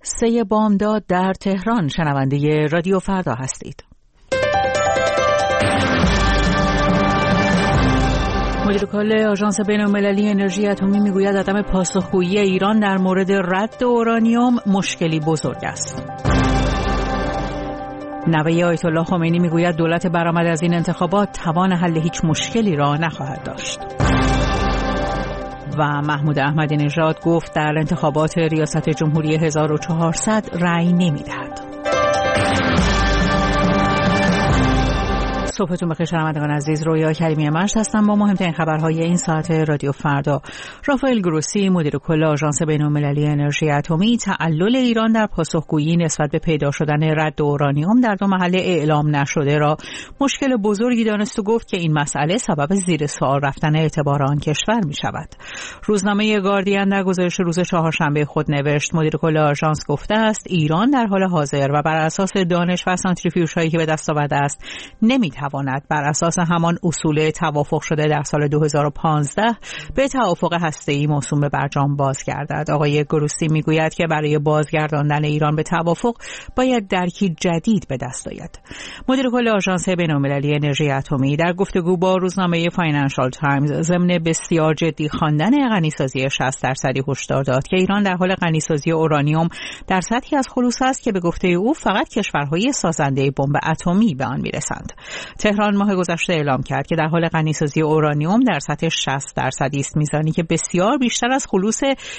3 بامداد در تهران. شنونده رادیو فردا هستید. مدیر کل آژانس بین‌المللی انرژی اتمی میگوید عدم پاسخگویی ایران در مورد رد اورانیوم مشکلی بزرگ است. نوه آیت الله خمینی میگوید دولت برآمده از این انتخابات توان حل هیچ مشکلی را نخواهد داشت. و محمود احمدی نژاد گفت در انتخابات ریاست جمهوری 1400 رأی نمی‌دهد. صبحتون بخیر شنوندگان عزیز، رویا کریمی مشت هستم با مهمترین خبرهای این ساعت رادیو فردا. رافائل گروسی مدیر کل آژانس بین‌المللی انرژی اتمی تعلل ایران در پاسخگویی نسبت به پیدا شدن رد اورانیوم در 2 محله اعلام نشده را مشکل بزرگی دانست و گفت که این مسئله سبب زیر سوال رفتن اعتبار آن کشور می شود. روزنامه گاردین در گزارش روز چهارشنبه خود نوشت مدیر کل آژانس گفته است ایران در حال حاضر و بر اساس دانش و سانتریفیوژهایی که به دست آورده است نمی‌تواند بر اساس همان اصول توافق شده در سال 2015 به توافق هسته‌ای موسوم به برجام بازگردد. آقای گروسی میگوید که برای بازگرداندن ایران به توافق باید درکی جدید به دست آید. مدیر کل آژانس بین‌المللی انرژی اتمی در گفتگو با روزنامه فاینانشال تایمز ضمن بسیار جدی خواندن غنیسازی 60% هشدار داد که ایران در حال غنیسازی اورانیوم در سطحی از خلوص است که به گفته او فقط کشورهای سازنده بمب اتمی به آن میرسند. تهران ماه گذشته اعلام کرد که در حال غنیسازی اورانیوم در سطح 60% است، میزانی که بسیار بیشتر از خلوص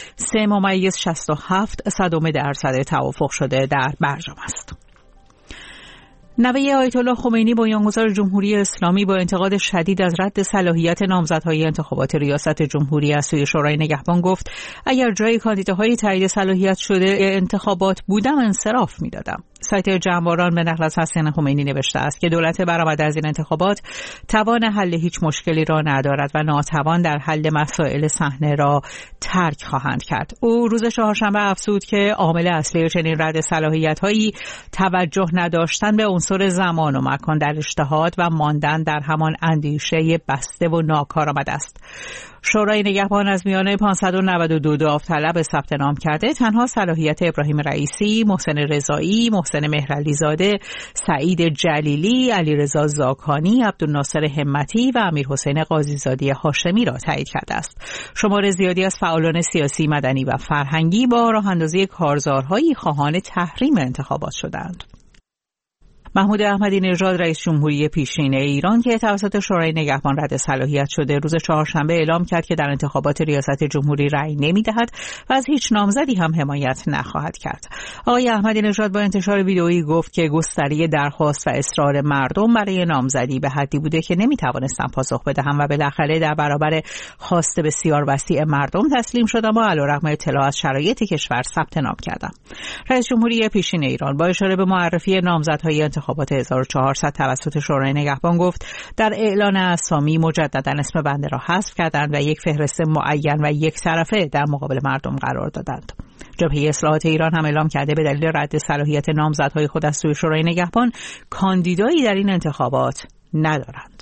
3.67% توافق شده در برجام است. نوه آیت الله خمینی بنیانگذار جمهوری اسلامی با انتقاد شدید از رد صلاحیت نامزدهای انتخابات ریاست جمهوری از سوی شورای نگهبان گفت اگر جای کاندیداهای تایید صلاحیت شده انتخابات بودم انصراف میدادم. سایت جمع‌آران به نقل از حسن خمینی نوشته است که دولت برآمده از این انتخابات توان حل هیچ مشکلی را ندارد و ناتوان در حل مسائل صحنه را ترک خواهند کرد. او روز چهارشنبه افزود که عامل اصلی چنین رد صلاحیت‌هایی توجه نداشتن به عنصر زمان و مکان در اجتهاد و ماندن در همان اندیشه بسته و ناکارآمد است. شورای نگهبان از میان 592 داوطلب ثبت نام کرده تنها صلاحیت ابراهیم رئیسی، محسن رضایی، محسن مهرعلی زاده، سعید جلیلی، علیرضا زاکانی، عبدالناصر همتی و امیرحسین قاضیزاده هاشمی را تایید کرده است. شمار زیادی از فعالان سیاسی، مدنی و فرهنگی با راه اندازی کارزارهایی خواهان تحریم انتخابات شدند. محمود احمدی نژاد رئیس جمهوری پیشین ایران که توسط شورای نگهبان رد صلاحیت شده روز چهارشنبه اعلام کرد که در انتخابات ریاست جمهوری رأی نمی‌دهد و از هیچ نامزدی هم حمایت نخواهد کرد. آقای احمدی نژاد با انتشار ویدئویی گفت که گستری درخواست و اصرار مردم برای نامزدی به حدی بوده که نمی‌توانستم پاسخ بدهم و بالاخره در برابر خواست بسیار وسیع مردم تسلیم شدم و علیرغم اطلاع از شرایط کشور ثبت نام کردم. رئیس جمهوری پیشین ایران با اشاره به معرفی نامزدهای انتخابات 1400 توسط شورای نگهبان گفت در اعلان اسامی مجددا اسم بنده را حذف کردند و یک فهرست معین و یک طرفه در مقابل مردم قرار دادند. جبهه اصلاحات ایران هم اعلام کرده به دلیل رد صلاحیت نامزدهای خود از سوی شورای نگهبان کاندیدایی در این انتخابات ندارند.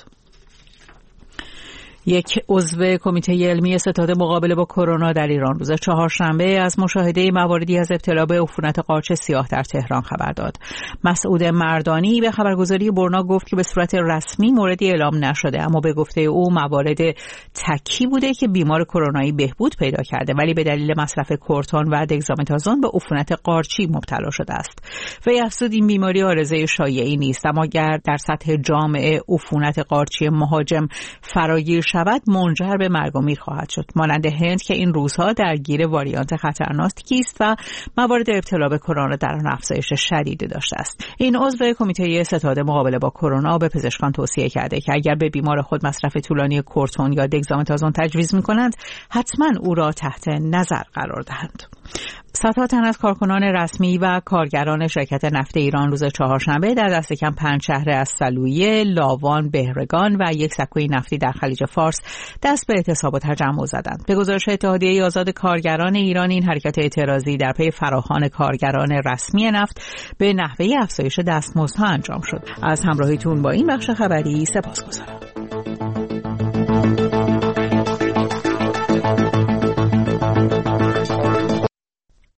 یک عضو کمیته علمی ستاد مقابله با کرونا در ایران روز چهارشنبه از مشاهده مواردی از ابتلا به عفونت قارچ سیاه در تهران خبر داد. مسعود مردانی به خبرگزاری برنا گفت که به صورت رسمی موردی اعلام نشده، اما به گفته او موارد تکی بوده که بیمار کرونایی بهبود پیدا کرده ولی به دلیل مصرف کورتون و دگزامتازون به عفونت قارچی مبتلا شده است. وی افزود این بیماری عارضه شایعی نیست، اما اگر در سطح جامعه عفونت قارچی مهاجم فراگیر شود منجر به مرگ و میر خواهد شد. مانند هند که این روزها درگیر واریانت خطرناکی است و موارد ابتلا به کرونا در آن افزایش شدید داشته است. این عضو کمیته ستاد مقابله با کرونا به پزشکان توصیه کرده که اگر به بیمار خود مصرف طولانی کورتون یا دگزامتازون تجویز می‌کنند حتما او را تحت نظر قرار دهند. صدها تن از کارکنان رسمی و کارگران شرکت نفت ایران روز چهارشنبه در دست کم 5 شهر از سلویه، لاوان، بهرگان و یک سکوی نفتی در خلیج فارس دست به اعتصاب و تجمع زدند. به گزارش اتحادیه آزاد کارگران ایران این حرکت اعتراضی در پی فراخوان کارگران رسمی نفت به نحوه افزایش دستمزدها انجام شد. از همراهیتون با این بخش خبری سپاسگزارم.